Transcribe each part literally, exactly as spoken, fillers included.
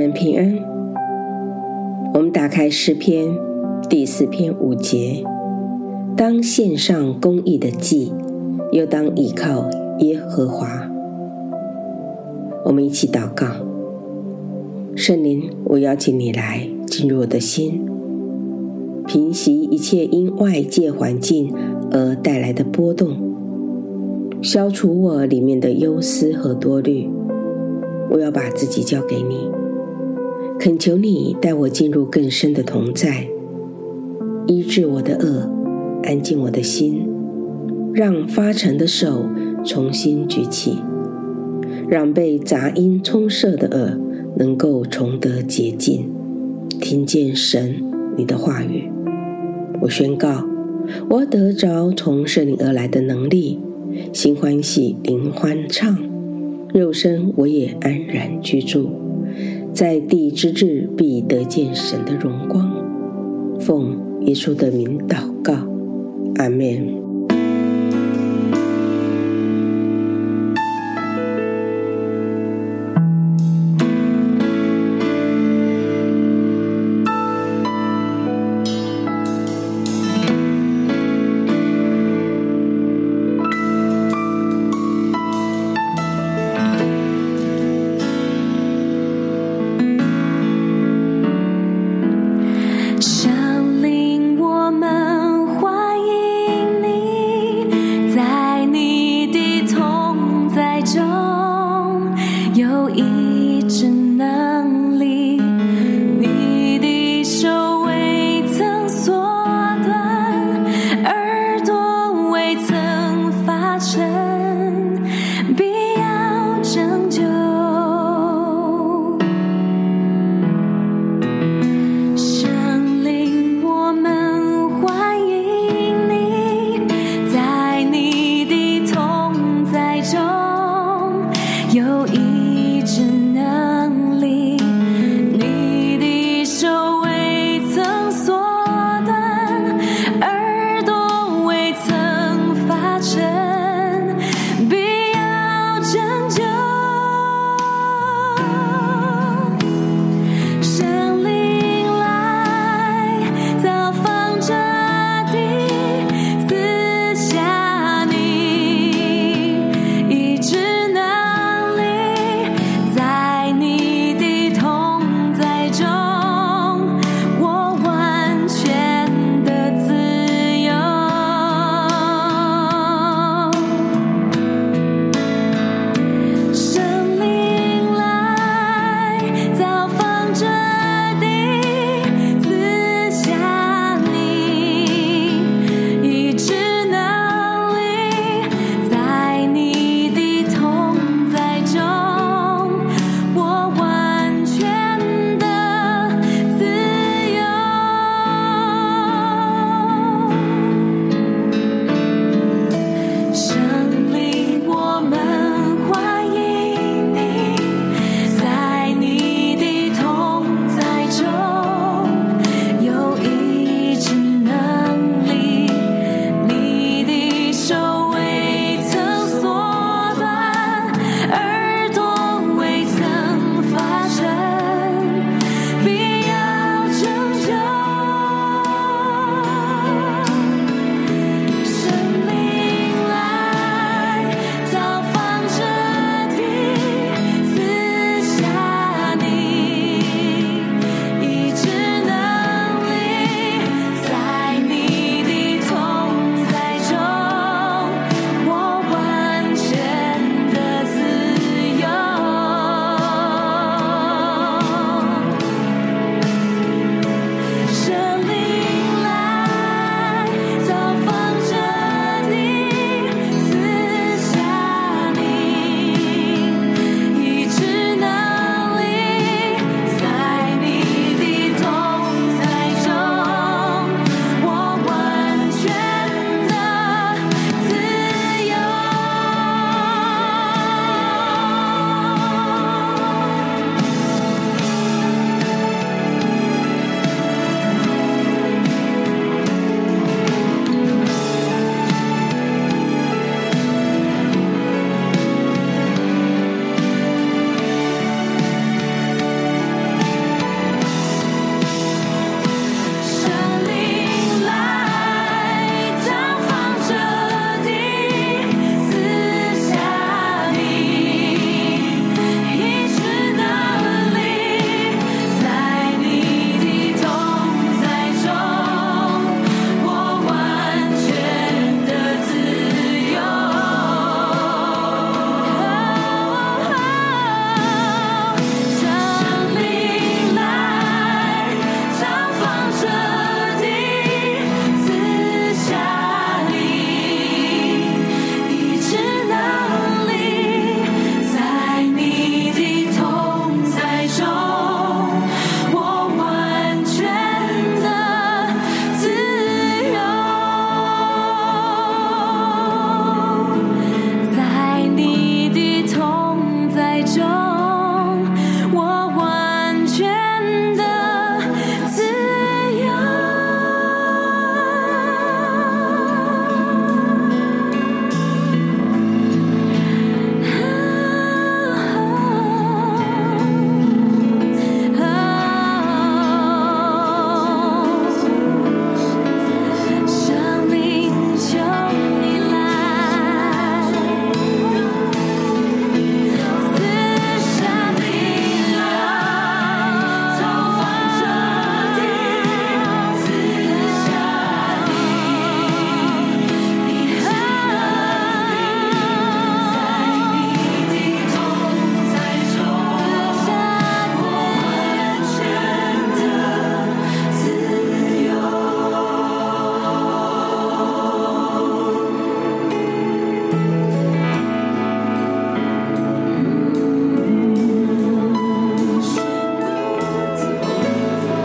们平安。我们打开诗篇第四篇五节，当献上公义的祭，又当倚靠耶和华。我们一起祷告。圣灵，我邀请你来进入我的心，平息一切因外界环境而带来的波动，消除我里面的忧思和多虑。我要把自己交给你，恳求你带我进入更深的同在，医治我的恶，安静我的心，让发沉的手重新举起，让被杂音充塞的耳能够重得洁净，听见神你的话语。我宣告，我得着从圣灵而来的能力，心欢喜，灵欢畅，肉身我也安然居住，在地之至必得见神的荣光。奉耶稣的名祷告，阿们。 圣灵，我们欢迎你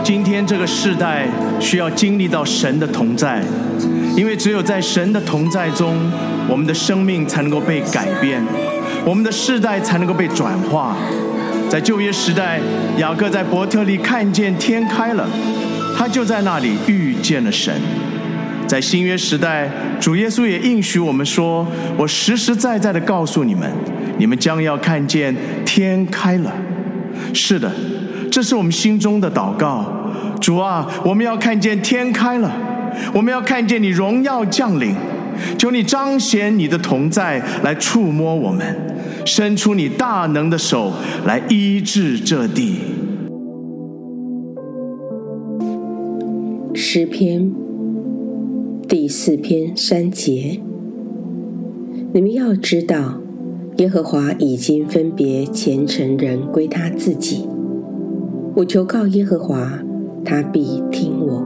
今天这个世代需要经历到神的同在，因为只有在神的同在中，我们的生命才能够被改变，我们的世代才能够被转化。在旧约时代，雅各在伯特利看见天开了，他就在那里遇见了神。在新约时代，主耶稣也应许我们说，我实实在在地告诉你们，你们将要看见天开了。是的，这是我们心中的祷告。主啊，我们要看见天开了，我们要看见你荣耀降临，求你彰显你的同在，来触摸我们，伸出你大能的手来医治这地。 诗篇第四篇三节，你们要知道，耶和华已经分别虔诚人归他自己。我求告耶和华，他必听我。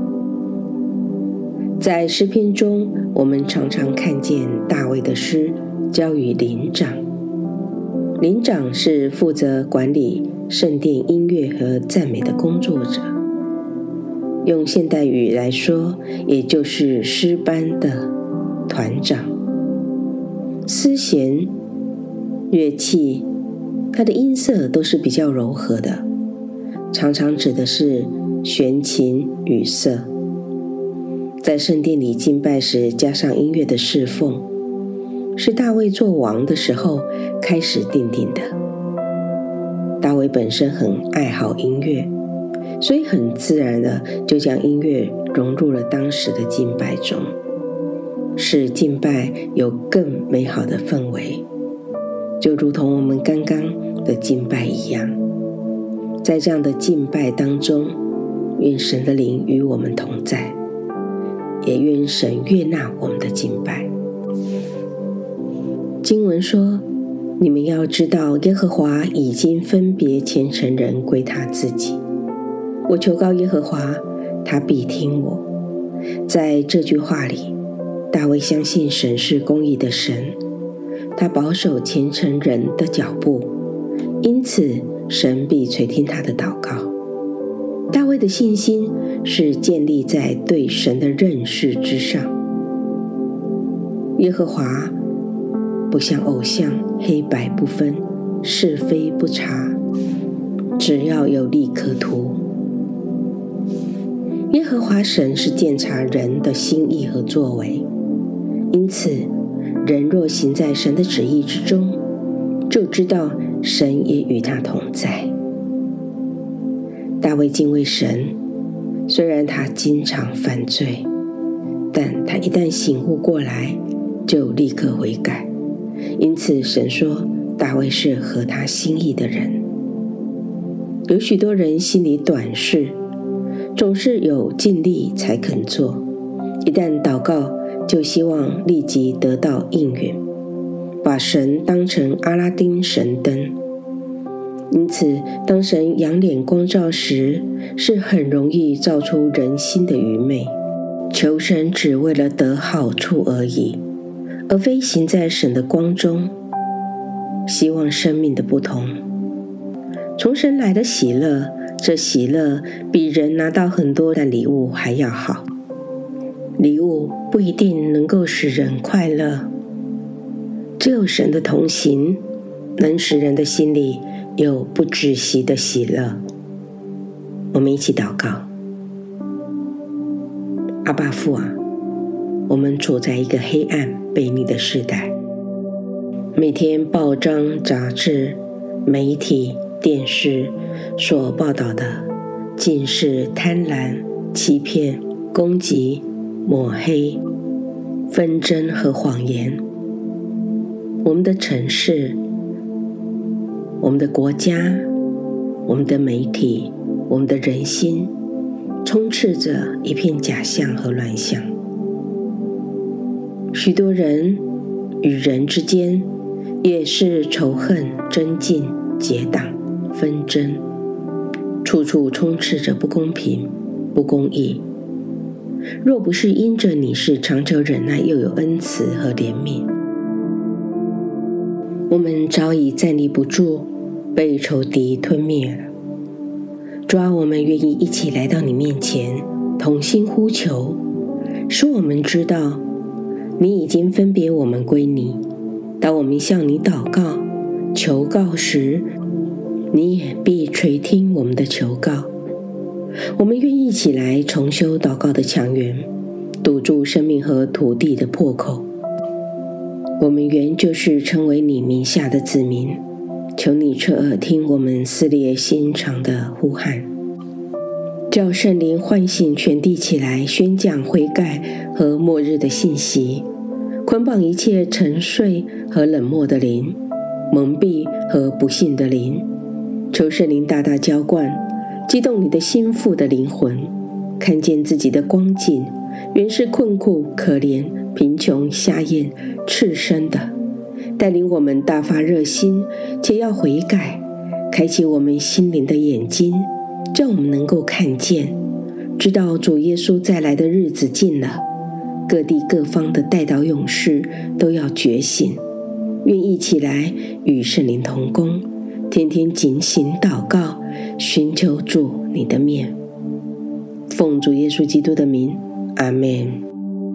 在诗篇中，我们常常看见大卫的诗交与灵长。灵长是负责管理圣殿音乐和赞美的工作者，用现代语来说，也就是诗班的团长。丝弦、乐器，它的音色都是比较柔和的，常常指的是弦琴与瑟。在圣殿里敬拜时加上音乐的侍奉，是大卫做王的时候开始定定的。大卫本身很爱好音乐，所以很自然的就将音乐融入了当时的敬拜中，使敬拜有更美好的氛围，就如同我们刚刚的敬拜一样。在这样的敬拜当中，愿神的灵与我们同在，也愿神悦纳我们的敬拜。经文说，你们要知道，耶和华已经分别虔诚人归他自己。我求告耶和华，他必听我。在这句话里，大卫相信神是公义的神，他保守虔诚人的脚步，因此神必垂听他的祷告。大卫的信心是建立在对神的认识之上。耶和华不像偶像，黑白不分，是非不察，只要有利可图。耶和华神是鉴察人的心意和作为，因此人若行在神的旨意之中，就知道神也与他同在。大卫敬畏神，虽然他经常犯罪，但他一旦醒悟过来，就立刻悔改。因此神说，大卫是合他心意的人。有许多人心里短视，总是有尽力才肯做，一旦祷告就希望立即得到应允，把神当成阿拉丁神灯。因此当神仰脸光照时，是很容易照出人心的愚昧，求神只为了得好处而已，而非行在神的光中，希望生命的不同。从神来的喜乐，这喜乐比人拿到很多的礼物还要好。礼物不一定能够使人快乐，只有神的同行能使人的心里有不止息的喜乐。我们一起祷告。阿爸父啊，我们处在一个黑暗悖逆的时代，每天报章杂志、媒体、电视所报道的尽是贪婪、欺骗、攻击、抹黑、纷争和谎言。我们的城市、我们的国家、我们的媒体、我们的人心，充斥着一片假象和乱象。许多人与人之间也是仇恨、争竞、结党、纷争，处处充斥着不公平、不公义。若不是因着你是长久忍耐又有恩慈和怜悯，我们早已站立不住，被仇敌吞灭了。 主啊，我们愿意一起来到你面前，同心呼求，使我们知道你已经分别我们归你。当我们向你祷告求告时，你也必垂听我们的求告。我们愿意一起来重修祷告的墙垣，堵住生命和土地的破口。我们原就是称为你名下的子民，求你侧耳听我们撕裂心肠的呼喊，叫圣灵唤醒全地起来，宣讲悔改和末日的信息，捆绑一切沉睡和冷漠的灵，蒙蔽和不信的灵。求圣灵大大浇灌，激动你的心腹的灵魂，看见自己的光景原是困苦、可怜、贫穷、瞎眼、赤身的，带领我们大发热心，且要悔改，开启我们心灵的眼睛，叫我们能够看见，知道主耶稣再来的日子近了。各地各方的代祷勇士都要觉醒，愿意起来与圣灵同工，天天警醒祷告，寻求主你的面。奉主耶稣基督的名，阿们。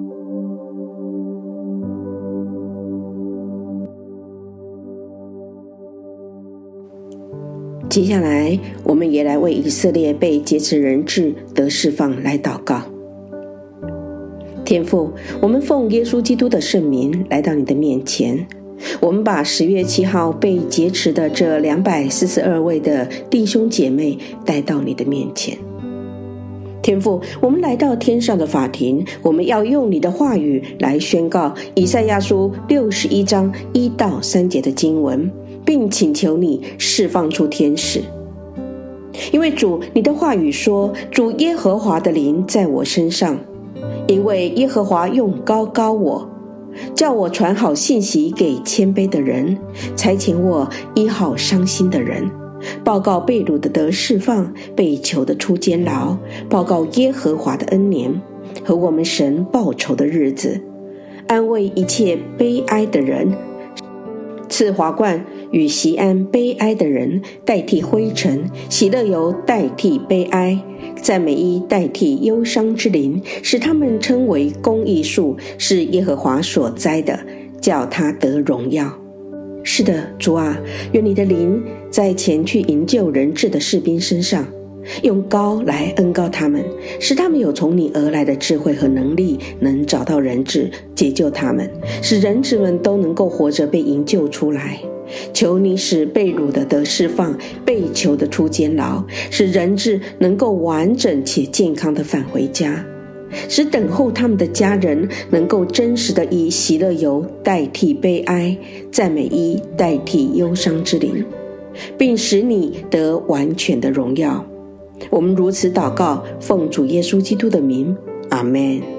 接下来我们也来为以色列被劫持人质得释放来祷告。天父，我们奉耶稣基督的圣名来到你的面前，我们把十月七号被劫持的这两百四十二位的弟兄姐妹带到你的面前。天父，我们来到天上的法庭，我们要用你的话语来宣告以赛亚书六十一章一到三节的经文，并请求你释放出天使。因为主，你的话语说，主耶和华的灵在我身上，因为耶和华用膏膏我，叫我传好信息给谦卑的人，差遣我医好伤心的人，报告被掳的得释放，被囚的出监牢，报告耶和华的恩年和我们神报仇的日子，安慰一切悲哀的人，赐华冠与锡安悲哀的人代替灰尘，喜乐油代替悲哀，赞美衣代替忧伤之灵，使他们称为公义树，是耶和华所栽的，叫他得荣耀。是的，主啊，愿你的灵在前去营救人质的士兵身上，用膏来恩膏他们，使他们有从你而来的智慧和能力，能找到人质，解救他们，使人质们都能够活着被营救出来。求你使被掳的得释放，被囚的出监牢，使人质能够完整且健康地返回家，使等候他们的家人能够真实地以喜乐油代替悲哀，赞美衣代替忧伤之灵，并使你得完全的荣耀。我们如此祷告，奉主耶稣基督的名，阿们。